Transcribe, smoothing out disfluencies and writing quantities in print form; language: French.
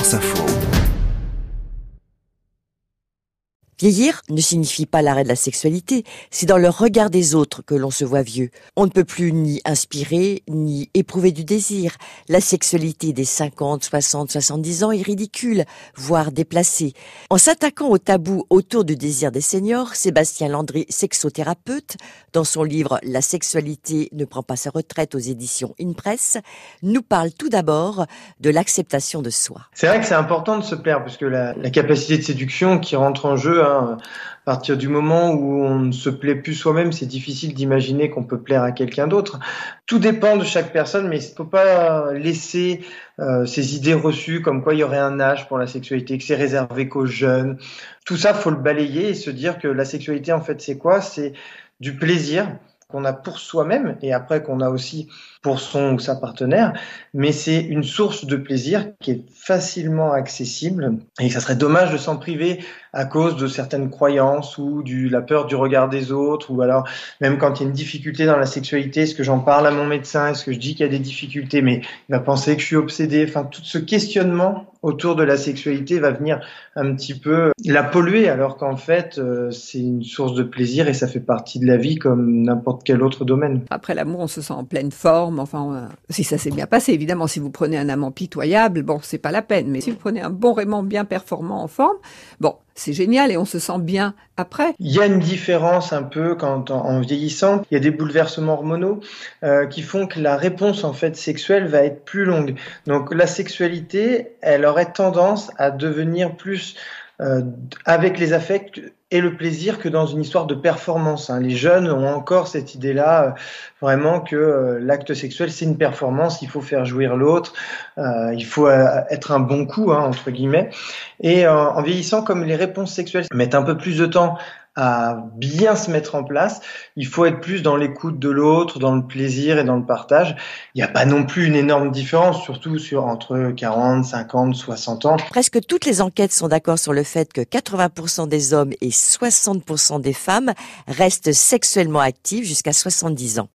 France Info. Vieillir ne signifie pas l'arrêt de la sexualité, c'est dans le regard des autres que l'on se voit vieux. On ne peut plus ni inspirer, ni éprouver du désir. La sexualité des 50, 60, 70 ans est ridicule, voire déplacée. En s'attaquant au tabou autour du désir des seniors, Sébastien Landry, sexothérapeute, dans son livre « La sexualité ne prend pas sa retraite » aux éditions InPress, nous parle tout d'abord de l'acceptation de soi. C'est vrai que c'est important de se plaire, parce que la capacité de séduction qui rentre en jeu, à partir du moment où on ne se plaît plus soi-même, c'est difficile d'imaginer qu'on peut plaire à quelqu'un d'autre. Tout dépend de chaque personne, mais il ne faut pas laisser ces idées reçues comme quoi il y aurait un âge pour la sexualité, que c'est réservé qu'aux jeunes. Tout ça, faut le balayer et se dire que la sexualité, en fait, c'est quoi ? C'est du plaisir qu'on a pour soi-même et après qu'on a aussi pour son ou sa partenaire, mais c'est une source de plaisir qui est facilement accessible et ça serait dommage de s'en priver à cause de certaines croyances ou la peur du regard des autres, ou alors même quand il y a une difficulté dans la sexualité, est-ce que j'en parle à mon médecin, est-ce que je dis qu'il y a des difficultés, mais il va penser que je suis obsédé, enfin tout ce questionnement autour de la sexualité va venir un petit peu la polluer, alors qu'en fait c'est une source de plaisir et ça fait partie de la vie comme n'importe quel autre domaine. Après l'amour, on se sent en pleine forme, enfin, si ça s'est bien passé, évidemment, si vous prenez un amant pitoyable, bon, c'est pas la peine, mais si vous prenez un bon aimant bien performant en forme, bon, c'est génial et on se sent bien après. Il y a une différence un peu quand en vieillissant, il y a des bouleversements hormonaux qui font que la réponse en fait sexuelle va être plus longue. Donc la sexualité, elle aurait tendance à devenir plus avec les affects et le plaisir que dans une histoire de performance. Les jeunes ont encore cette idée-là, vraiment que l'acte sexuel, c'est une performance, il faut faire jouir l'autre, il faut être un bon coup, entre guillemets. Et en vieillissant, comme les réponses sexuelles mettent un peu plus de temps à bien se mettre en place, il faut être plus dans l'écoute de l'autre, dans le plaisir et dans le partage. Il n'y a pas non plus une énorme différence, surtout entre 40, 50, 60 ans. Presque toutes les enquêtes sont d'accord sur le fait que 80% des hommes et 60% des femmes restent sexuellement actifs jusqu'à 70 ans.